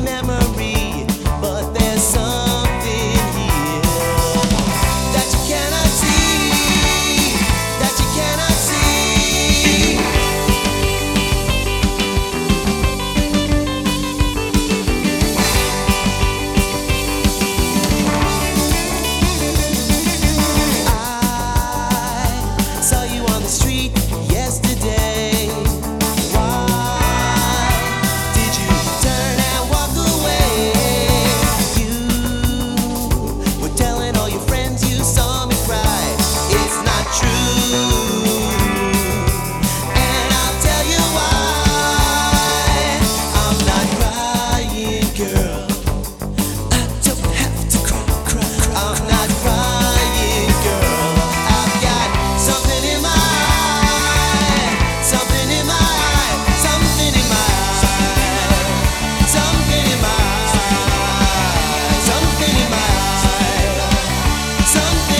memory, but there's something here that you cannot see, that you cannot see. I saw you on the street yesterday. Why did you turn and walk away? You were telling all your friends you saw me cry. It's not true, and I'll tell you why. I'm not crying, girl. I don't have to cry. I'm not crying, girl. I've got something in my eye, something in my eye, something in my eye, something in my eye, something in my eye, something.